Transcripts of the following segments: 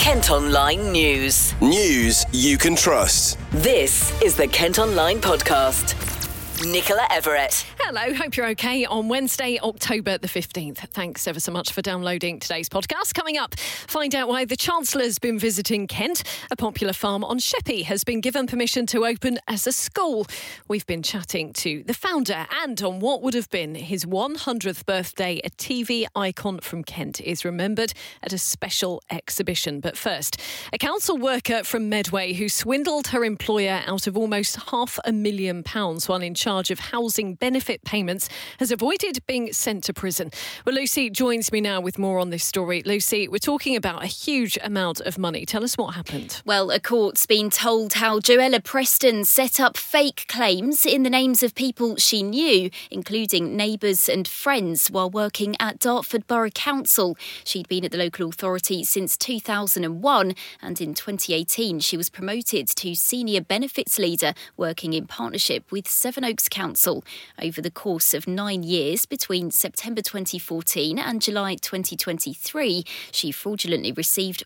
Kent Online News. News you can trust. This is the Kent Online Podcast. Nicola Everett. Hello, hope you're okay on Wednesday, October the 15th. Thanks ever so much for downloading today's podcast. Coming up, find out why the Chancellor's been visiting Kent. A popular farm on Sheppey has been given permission to open as a school. We've been chatting to the founder, and on what would have been his 100th birthday, a TV icon from Kent is remembered at a special exhibition. But first, a council worker from Medway who swindled her employer out of almost £500,000 while in charge of housing benefit payments has avoided being sent to prison. Well, Lucy joins me now with more on this story. Lucy, we're talking about a huge amount of money. Tell us what happened. Well, a court's been told how Joella Preston set up fake claims in the names of people she knew, including neighbours and friends, while working at Dartford Borough Council. She'd been at the local authority since 2001, and in 2018 she was promoted to senior benefits leader, working in partnership with Sevenoaks Council. Over the course of 9 years, between September 2014 and July 2023, she fraudulently received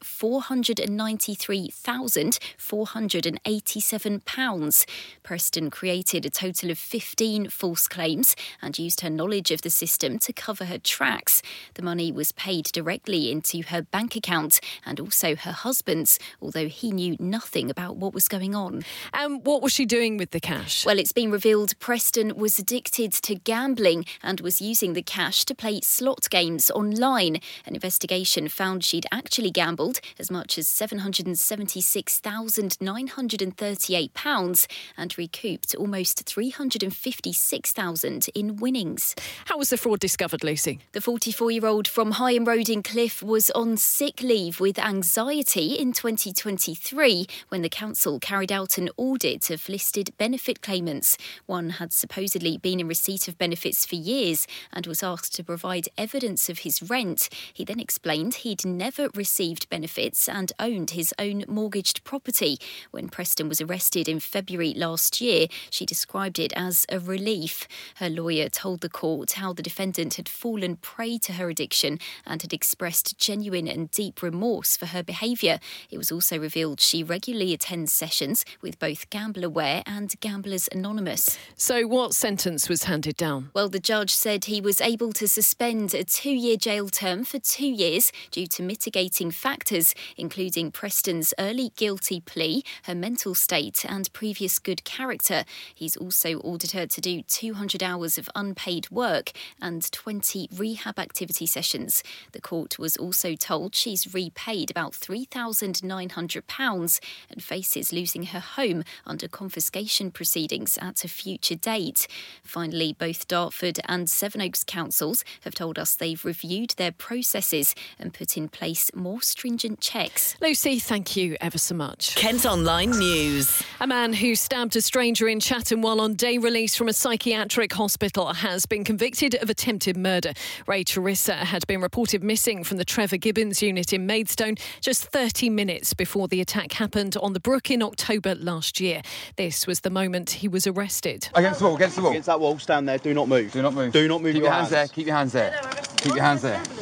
£493,487. Preston created a total of 15 false claims and used her knowledge of the system to cover her tracks. The money was paid directly into her bank account and also her husband's, although he knew nothing about what was going on. And what was she doing with the cash? Well, it's been revealed Preston was addicted to gambling and was using the cash to play slot games online. An investigation found she'd actually gambled as much as £776,938 and recouped almost £356,000 in winnings. How was the fraud discovered, Lucy? The 44-year-old from Higham Road in Cliff was on sick leave with anxiety in 2023 when the council carried out an audit of listed benefit claimants. One had supposedly been in receipt of benefits for years and was asked to provide evidence of his rent. He then explained he'd never received benefits and owned his own mortgaged property. When Preston was arrested in February last year, she described it as a relief. Her lawyer told the court how the defendant had fallen prey to her addiction and had expressed genuine and deep remorse for her behaviour. It was also revealed she regularly attends sessions with both GambleAware and Gamblers Anonymous. So what sentence was handed down? Well, the judge said he was able to suspend a 2-year jail term for 2 years due to mitigating factors, including Preston's early guilty plea, her mental state and previous good character. He's also ordered her to do 200 hours of unpaid work and 20 rehab activity sessions. The court was also told she's repaid about £3,900 and faces losing her home under confiscation proceedings at a future date. Finally, both Dartford and Sevenoaks councils have told us they've reviewed their processes and put in place more stringent checks. Lucy, thank you ever so much. Kent Online News. A man who stabbed a stranger in Chatham while on day release from a psychiatric hospital has been convicted of attempted murder. Ray Charissa had been reported missing from the Trevor Gibbons unit in Maidstone just 30 minutes before the attack happened on the Brook in October last year. This was the moment he was arrested. Against the wall, against the wall. Against that wall, stand there, do not move. Do not move. Do not move Keep your hands there, keep your hands there. Keep your hands there.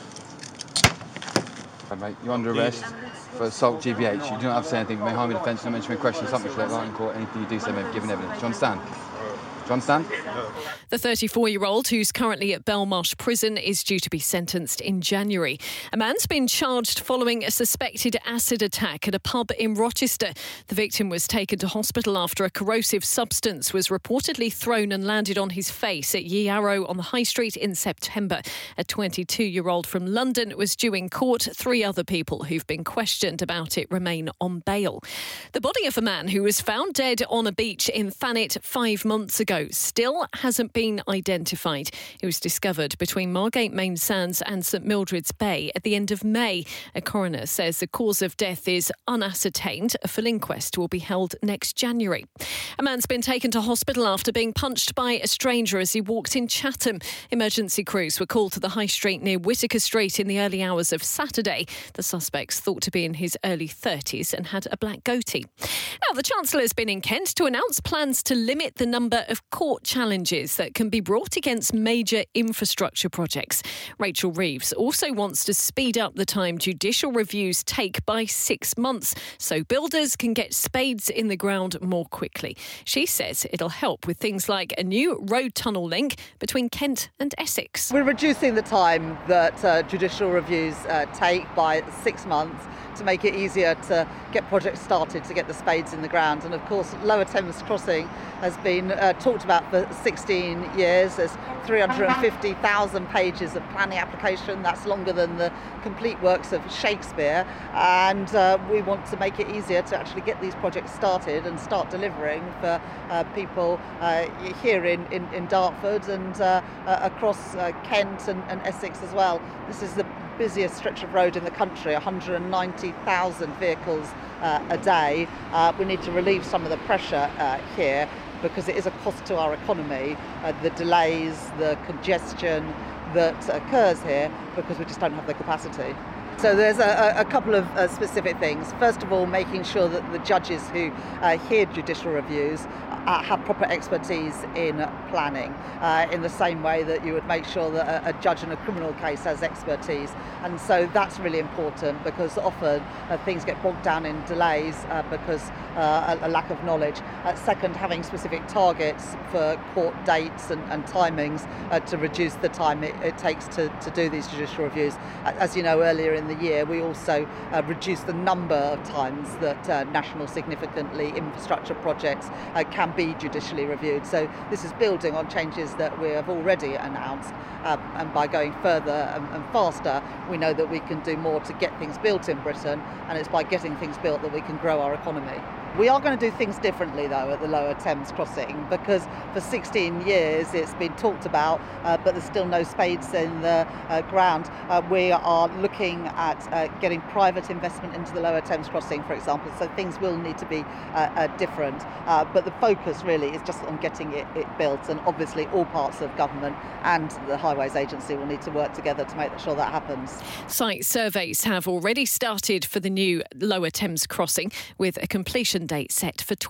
Right, mate, you're under arrest for assault GBH. You do not have to say anything. May harm your defence, no mention, may question, something like that in court. Anything you do say may be given evidence. Do you understand? Do you understand? The 34-year-old, who's currently at Belmarsh Prison, is due to be sentenced in January. A man's been charged following a suspected acid attack at a pub in Rochester. The victim was taken to hospital after a corrosive substance was reportedly thrown and landed on his face at Ye Arrow on the High Street in September. A 22-year-old from London was due in court. 3 other people who've been questioned about it remain on bail. The body of a man who was found dead on a beach in Thanet 5 months ago still hasn't been identified. It was discovered between Margate Main Sands and St Mildred's Bay at the end of May. A coroner says the cause of death is unascertained. A full inquest will be held next January. A man's been taken to hospital after being punched by a stranger as he walked in Chatham. Emergency crews were called to the High Street near Whitaker Street in the early hours of Saturday. The suspect's thought to be in his early 30s and had a black goatee. Now, the Chancellor has been in Kent to announce plans to limit the number of court challenges that can be brought against major infrastructure projects. Rachel Reeves also wants to speed up the time judicial reviews take by 6 months so builders can get spades in the ground more quickly. She says it'll help with things like a new road tunnel link between Kent and Essex. We're reducing the time that judicial reviews take by 6 months to make it easier to get projects started, to get the spades in the ground. And of course, Lower Thames Crossing has been talked about for 16 years. There's 350,000 pages of planning application. That's longer than the complete works of Shakespeare. And we want to make it easier to actually get these projects started and start delivering for people here in Dartford and across Kent and Essex as well. This is the busiest stretch of road in the country, 190,000 vehicles a day. We need to relieve some of the pressure here because it is a cost to our economy, the delays, the congestion that occurs here because we just don't have the capacity. So there's a couple of specific things. First of all, making sure that the judges who hear judicial reviews have proper expertise in planning, in the same way that you would make sure that a judge in a criminal case has expertise. And so that's really important because often things get bogged down in delays because a lack of knowledge. Second, having specific targets for court dates and timings to reduce the time it takes to do these judicial reviews. As you know, earlier in the year, we also reduced the number of times that national significantly infrastructure projects can be judicially reviewed. So this is building on changes that we have already announced, and by going further and faster, we know that we can do more to get things built in Britain, and it's by getting things built that we can grow our economy. We are going to do things differently though at the Lower Thames Crossing because for 16 years it's been talked about, but there's still no spades in the ground. We are looking at getting private investment into the Lower Thames Crossing, for example, so things will need to be different. But the focus really is just on getting it built, and obviously all parts of government and the Highways Agency will need to work together to make sure that happens. Site surveys have already started for the new Lower Thames Crossing with a completion date set for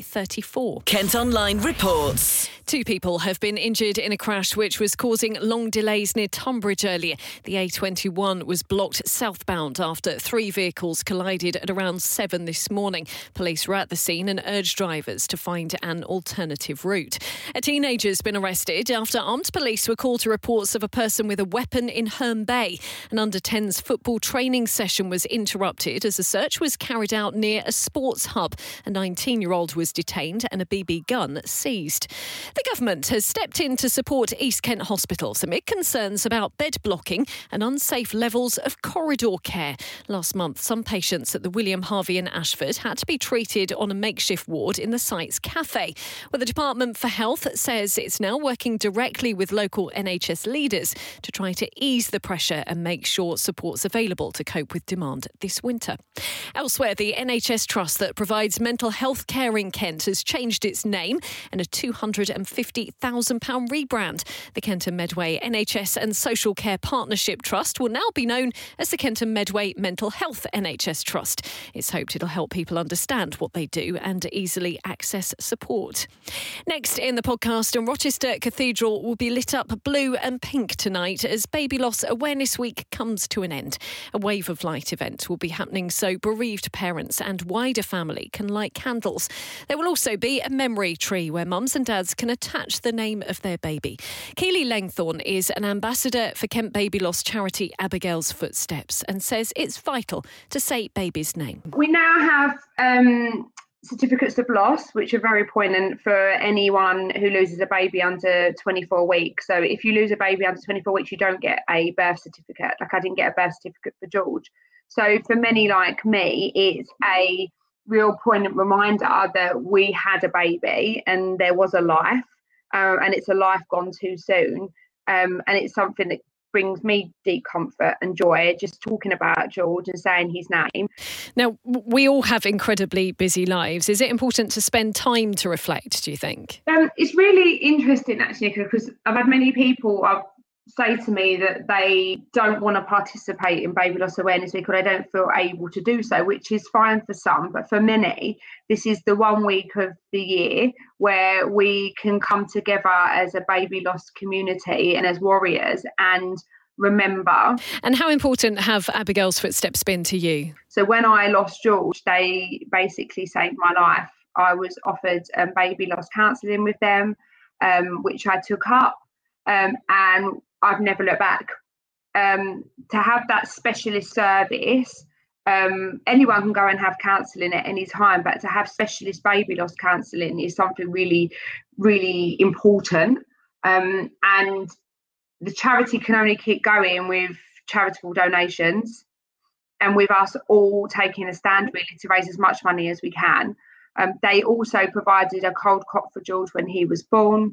2034. Kent Online reports. 2 people have been injured in a crash which was causing long delays near Tonbridge earlier. The A21 was blocked southbound after 3 vehicles collided at around 7 this morning. Police were at the scene and urged drivers to find an alternative route. A teenager's been arrested after armed police were called to reports of a person with a weapon in Herne Bay. An under-10s football training session was interrupted as a search was carried out near a sports hub. A 19-year-old was detained and a BB gun seized. The government has stepped in to support East Kent hospitals amid concerns about bed blocking and unsafe levels of corridor care. Last month, some patients at the William Harvey in Ashford had to be treated on a makeshift ward in the site's cafe. Well, the Department for Health says it's now working directly with local NHS leaders to try to ease the pressure and make sure support's available to cope with demand this winter. Elsewhere, the NHS Trust that provides mental health care in Kent has changed its name and a £250,000 rebrand. The Kent and Medway NHS and Social Care Partnership Trust will now be known as the Kent and Medway Mental Health NHS Trust. It's hoped it'll help people understand what they do and easily access support. Next in the podcast, Rochester Cathedral will be lit up blue and pink tonight as Baby Loss Awareness Week comes to an end. A Wave of Light event will be happening so bereaved parents and wider family can light candles. There will also be a memory tree where mums and dads can attach the name of their baby. Keely Langthorne is an ambassador for Kent Baby Loss charity Abigail's Footsteps and says it's vital to say baby's name. We now have certificates of loss, which are very poignant for anyone who loses a baby under 24 weeks. So if you lose a baby under 24 weeks, you don't get a birth certificate. Like I didn't get a birth certificate for George. So for many like me, it's a real poignant reminder that we had a baby and there was a life, and it's a life gone too soon. And it's something that brings me deep comfort and joy just talking about George and saying his name. Now, we all have incredibly busy lives. Is it important to spend time to reflect, do you think? It's really interesting actually, because I've had many people I've say to me that they don't want to participate in Baby Loss Awareness Week, or they don't feel able to do so, which is fine for some, but for many, this is the 1 week of the year where we can come together as a baby loss community and as warriors and remember. And how important have Abigail's footsteps been to you? So when I lost George, they basically saved my life. I was offered baby loss counselling with them, which I took up, and I've never looked back. To have that specialist service, anyone can go and have counselling at any time, but to have specialist baby loss counselling is something really, really important. And the charity can only keep going with charitable donations, and with us all taking a stand really to raise as much money as we can. They also provided a cold cot for George when he was born.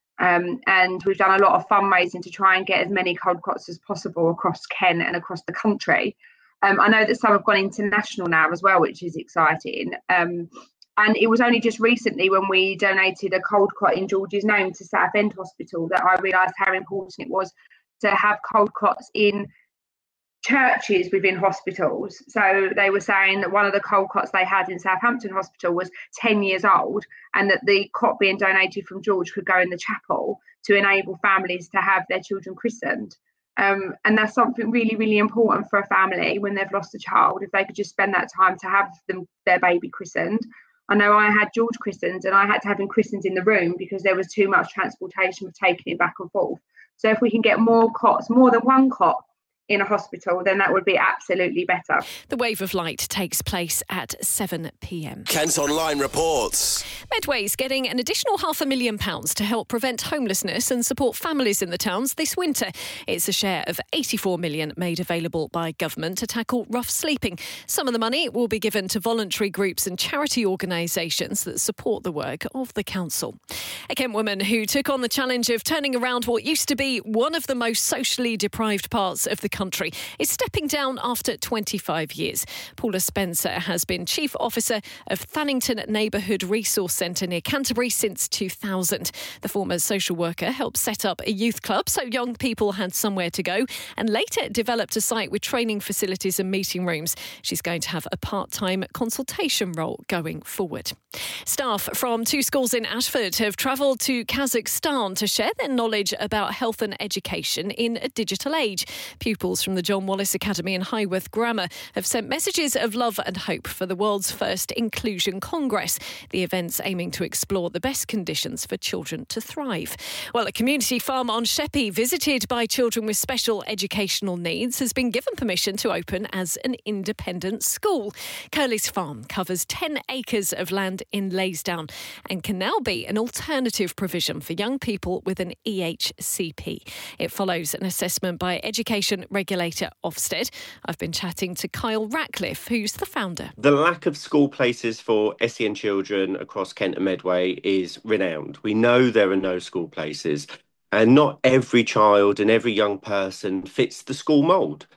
And we've done a lot of fundraising to try and get as many cold cots as possible across Kent and across the country. I know that some have gone international now as well, which is exciting. And it was only just recently when we donated a cold cot in George's name to Southend Hospital that I realised how important it was to have cold cots in churches within hospitals. So they were saying that one of the cold cots they had in Southampton Hospital was 10 years old, and that the cot being donated from George could go in the chapel to enable families to have their children christened. And that's something really, really important for a family when they've lost a child, if they could just spend that time to have their baby christened. I know I had George christened, and I had to have him christened in the room because there was too much transportation with taking him back and forth. So if we can get more cots, more than one cot in a hospital, then that would be absolutely better. The Wave of Light takes place at 7 p.m. Kent Online reports. Medway's getting an additional £500,000 to help prevent homelessness and support families in the towns this winter. It's a share of £84 million made available by government to tackle rough sleeping. Some of the money will be given to voluntary groups and charity organisations that support the work of the council. A Kent woman who took on the challenge of turning around what used to be one of the most socially deprived parts of the country is stepping down after 25 years. Paula Spencer has been Chief Officer of Thannington Neighbourhood Resource Centre near Canterbury since 2000. The former social worker helped set up a youth club so young people had somewhere to go, and later developed a site with training facilities and meeting rooms. She's going to have a part-time consultation role going forward. Staff from 2 schools in Ashford have travelled to Kazakhstan to share their knowledge about health and education in a digital age. Pupils from the John Wallace Academy and Highworth Grammar have sent messages of love and hope for the world's first Inclusion Congress. The event's aiming to explore the best conditions for children to thrive. Well, a community farm on Sheppey visited by children with special educational needs has been given permission to open as an independent school. Curley's Farm covers 10 acres of land in Laysdown and can now be an alternative provision for young people with an EHCP. It follows an assessment by education regulator Ofsted. I've been chatting to Kyle Ratcliffe, who's the founder. The lack of school places for SEN children across Kent and Medway is renowned. We know there are no school places, and not every child and every young person fits the school mould.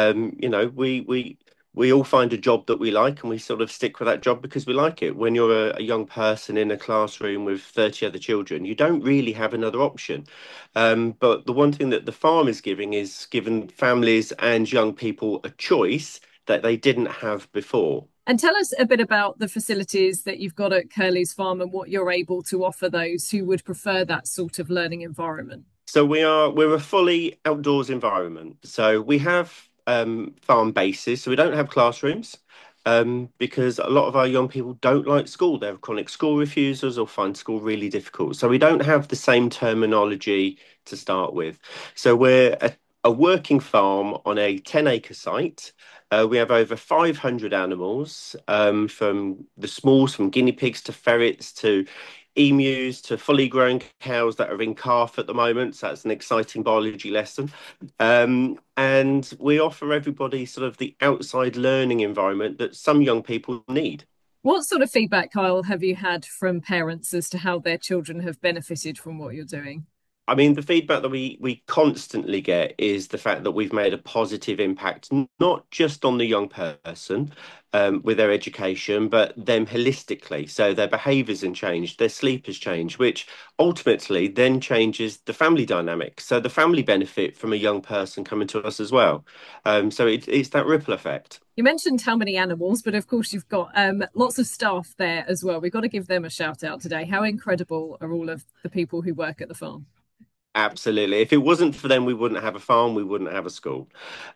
We all find a job that we like, and we sort of stick with that job because we like it. When you're a young person in a classroom with 30 other children, you don't really have another option. But the one thing that the farm is giving families and young people a choice that they didn't have before. And tell us a bit about the facilities that you've got at Curley's Farm and what you're able to offer those who would prefer that sort of learning environment. So we're a fully outdoors environment. So we have farm bases, so we don't have classrooms because a lot of our young people don't like school. They're chronic school refusers or find school really difficult. So we don't have the same terminology to start with. So we're a working farm on a 10-acre site. We have over 500 animals, from the smalls, from guinea pigs to ferrets to emus to fully grown cows that are in calf at the moment. So that's an exciting biology lesson. And we offer everybody sort of the outside learning environment that some young people need. What sort of feedback, Kyle, have you had from parents as to how their children have benefited from what you're doing? I mean, the feedback that we constantly get is the fact that we've made a positive impact, not just on the young person with their education, but them holistically. So their behaviours have changed, their sleep has changed, which ultimately then changes the family dynamic. So the family benefit from a young person coming to us as well. So it's that ripple effect. You mentioned how many animals, but of course you've got lots of staff there as well. We've got to give them a shout out today. How incredible are all of the people who work at the farm? Absolutely. If it wasn't for them, we wouldn't have a farm, we wouldn't have a school.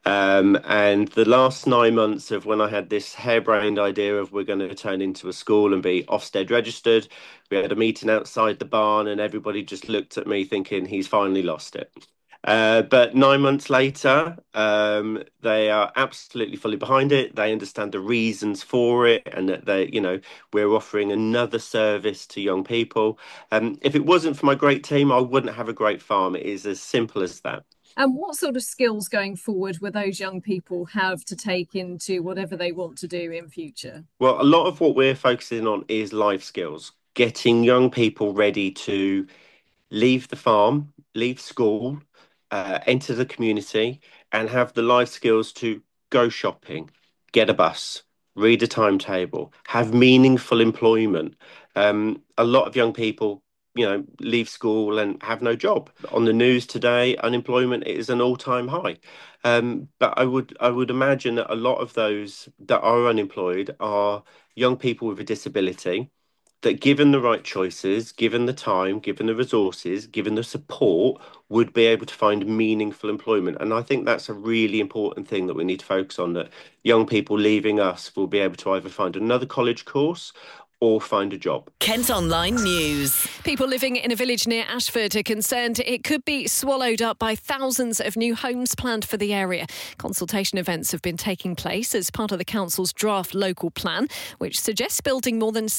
And the last 9 months of when I had this harebrained idea of we're going to turn into a school and be Ofsted registered, we had a meeting outside the barn and everybody just looked at me thinking he's finally lost it. But 9 months later, they are absolutely fully behind it. They understand the reasons for it, and that we're offering another service to young people. If it wasn't for my great team, I wouldn't have a great farm. It is as simple as that. And what sort of skills going forward will those young people have to take into whatever they want to do in future? Well, a lot of what we're focusing on is life skills, getting young people ready to leave the farm, leave school, enter the community and have the life skills to go shopping, get a bus, read a timetable, have meaningful employment. A lot of young people, leave school and have no job. On the news today, unemployment is an all-time high. But I would imagine that a lot of those that are unemployed are young people with a disability that, given the right choices, given the time, given the resources, given the support, would be able to find meaningful employment. And I think that's a really important thing that we need to focus on, that young people leaving us will be able to either find another college course or find a job. Kent Online News. People living in a village near Ashford are concerned it could be swallowed up by thousands of new homes planned for the area. Consultation events have been taking place as part of the council's draft local plan, which suggests building more than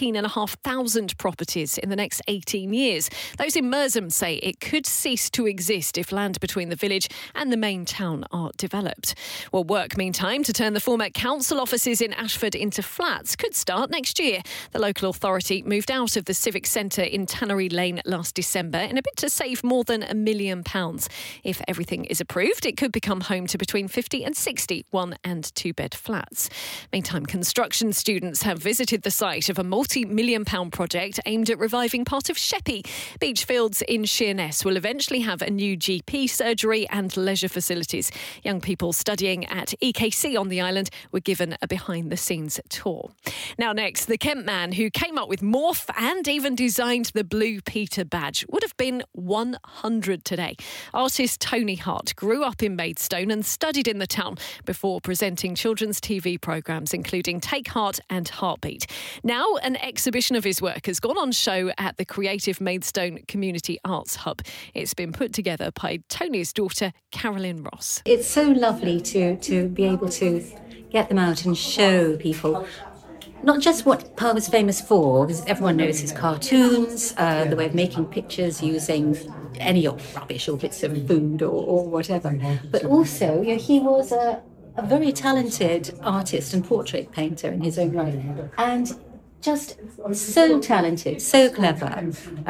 17,500 properties in the next 18 years. Those in Merstham say it could cease to exist if land between the village and the main town are developed. Well, work, meantime, to turn the former council offices in Ashford into flats could start next year. The local authority moved out of the Civic Centre in Tannery Lane last December in a bid to save more than £1 million. If everything is approved, it could become home to between 50 and 60 one- and two-bed flats. Meantime, construction students have visited the site of a multi-million-pound project aimed at reviving part of Sheppey. Beachfields in Sheerness will eventually have a new GP surgery and leisure facilities. Young people studying at EKC on the island were given a behind-the-scenes tour. Now next, the Kent man who came up with morph and even designed the Blue Peter badge would have been 100 today. Artist Tony Hart grew up in Maidstone and studied in the town before presenting children's TV programmes including Take Heart and Heartbeat. Now an exhibition of his work has gone on show at the Creative Maidstone Community Arts Hub. It's been put together by Tony's daughter Carolyn Ross. It's so lovely to be able to get them out and show people not just what Pa was famous for, because everyone knows his cartoons, the way of making pictures using any old rubbish or bits of food or whatever, but also he was a very talented artist and portrait painter in his own right, and just so talented, so clever.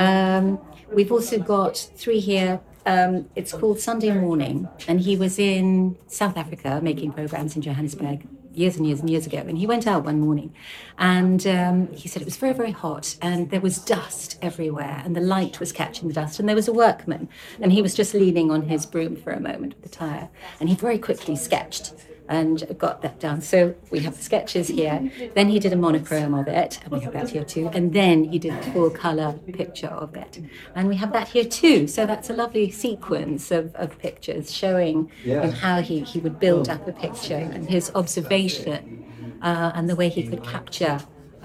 We've also got three here. It's called Sunday Morning, and he was in South Africa making programs in Johannesburg years and years and years ago, and he went out one morning and he said it was very, very hot and there was dust everywhere and the light was catching the dust, and there was a workman and he was just leaning on his broom for a moment with the tire, and he very quickly sketched and got that done. So we have the sketches here. Then he did a monochrome of it, and we have that here too. And then he did a full colour picture of it, and we have that here too. So that's a lovely sequence of pictures showing how he would build up a picture and his observation and the way he could capture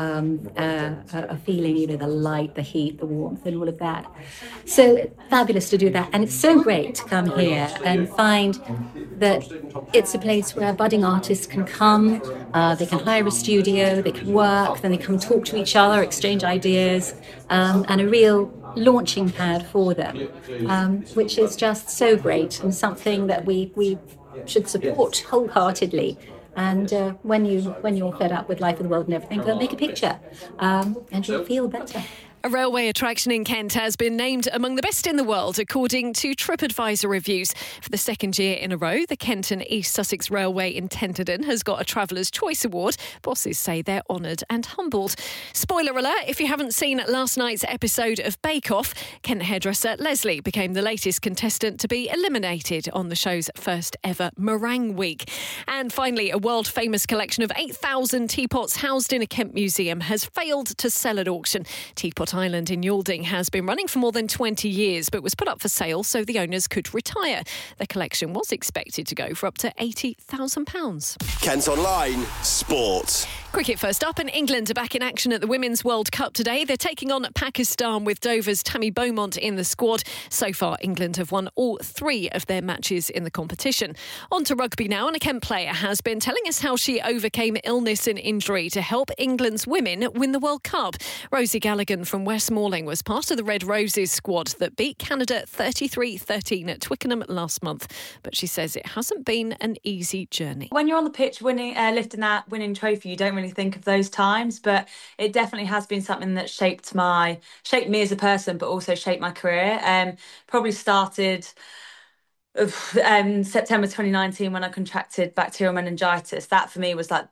a feeling, the light, the heat, the warmth, and all of that. So fabulous to do that, and it's so great to come here and find that it's a place where budding artists can come. They can hire a studio, they can work, then they come talk to each other, exchange ideas, and a real launching pad for them, which is just so great and something that we should support wholeheartedly. And when you're fed up with life of the world and everything, go and make a picture, and you'll feel better. A railway attraction in Kent has been named among the best in the world, according to TripAdvisor reviews. For the second year in a row, the Kent and East Sussex Railway in Tenterden has got a Traveller's Choice Award. Bosses say they're honoured and humbled. Spoiler alert, if you haven't seen last night's episode of Bake Off, Kent hairdresser Leslie became the latest contestant to be eliminated on the show's first ever meringue week. And finally, a world-famous collection of 8,000 teapots housed in a Kent museum has failed to sell at auction. Teapot Island in Yalding has been running for more than 20 years but was put up for sale so the owners could retire. The collection was expected to go for up to £80,000. Kent Online Sport. Cricket first up, and England are back in action at the Women's World Cup today. They're taking on Pakistan with Dover's Tammy Beaumont in the squad. So far, England have won all 3 of their matches in the competition. On to rugby now, and a Kent player has been telling us how she overcame illness and injury to help England's women win the World Cup. Rosie Gallagher from West Malling was part of the Red Roses squad that beat Canada 33-13 at Twickenham last month. But she says it hasn't been an easy journey. When you're on the pitch winning, lifting that winning trophy, you don't really think of those times, but it definitely has been something that shaped me as a person, but also shaped my career. Probably started September 2019 when I contracted bacterial meningitis. That for me was like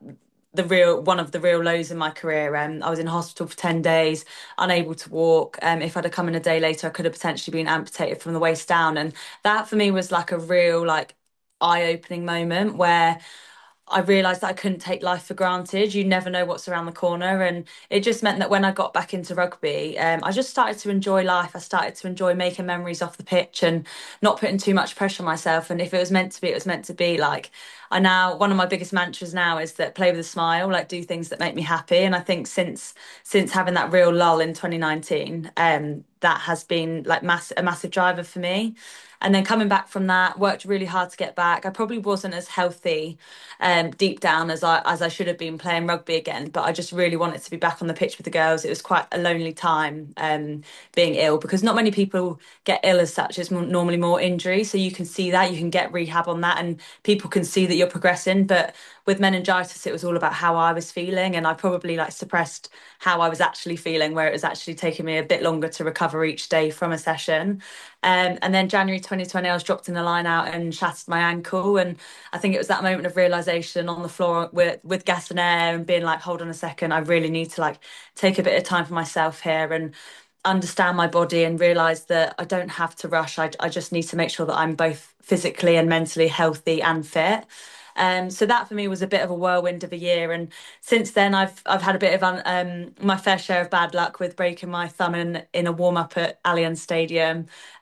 one of the real lows in my career. I was in hospital for 10 days, unable to walk. If I'd have come in a day later, I could have potentially been amputated from the waist down. And that for me was like a real eye-opening moment where I realised that I couldn't take life for granted. You never know what's around the corner. And it just meant that when I got back into rugby, I just started to enjoy life. I started to enjoy making memories off the pitch and not putting too much pressure on myself. And if it was meant to be, it was meant to be. One of my biggest mantras now is that play with a smile, do things that make me happy. And I think since having that real lull in 2019, that has been a massive driver for me. And then coming back from that, worked really hard to get back. I probably wasn't as healthy deep down as I should have been playing rugby again, but I just really wanted to be back on the pitch with the girls. It was quite a lonely time being ill, because not many people get ill as such. It's normally more injury. So you can see that, you can get rehab on that, and people can see that you're progressing. But with meningitis, it was all about how I was feeling, and I probably suppressed how I was actually feeling, where it was actually taking me a bit longer to recover each day from a session. And then January 2020, I was dropped in the line out and shattered my ankle. And I think it was that moment of realisation on the floor with gas and air and being like, hold on a second, I really need to take a bit of time for myself here and understand my body and realise that I don't have to rush. I just need to make sure that I'm both physically and mentally healthy and fit. So that for me was a bit of a whirlwind of a year, and since then I've had a bit of my fair share of bad luck with breaking my thumb in a warm up at Allianz Stadium.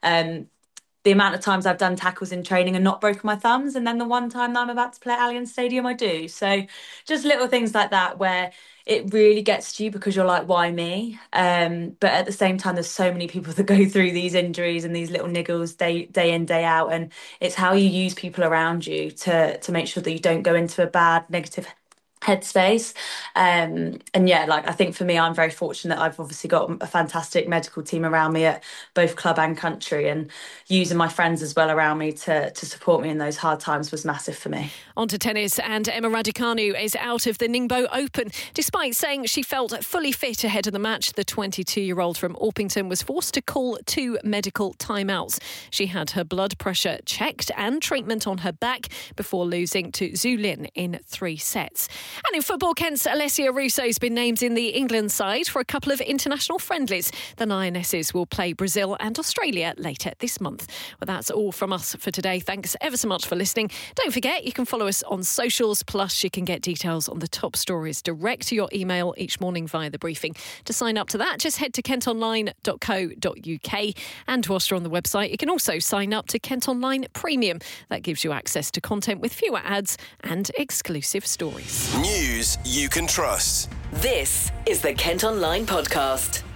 The amount of times I've done tackles in training and not broken my thumbs, and then the one time that I'm about to play at Allianz Stadium, I do. So just little things like that where it really gets to you because you're like, why me? But at the same time, there's so many people that go through these injuries and these little niggles day in, day out. And it's how you use people around you to make sure that you don't go into a bad, negative headspace. I think for me, I'm very fortunate. I've obviously got a fantastic medical team around me at both club and country, and using my friends as well around me to support me in those hard times was massive for me. On to tennis, and Emma Raducanu is out of the Ningbo Open. Despite saying she felt fully fit ahead of the match, the 22-year-old from Orpington was forced to call 2 medical timeouts. She had her blood pressure checked and treatment on her back before losing to Zhu Lin in 3 sets. And in football, Kent's Alessia Russo's been named in the England side for a couple of international friendlies. The Lionesses will play Brazil and Australia later this month. Well, that's all from us for today. Thanks ever so much for listening. Don't forget, you can follow us on socials, plus you can get details on the top stories direct to your email each morning via the briefing. To sign up to that, just head to kentonline.co.uk. And whilst you're on the website, you can also sign up to Kent Online Premium. That gives you access to content with fewer ads and exclusive stories. News you can trust. This is the Kent Online Podcast.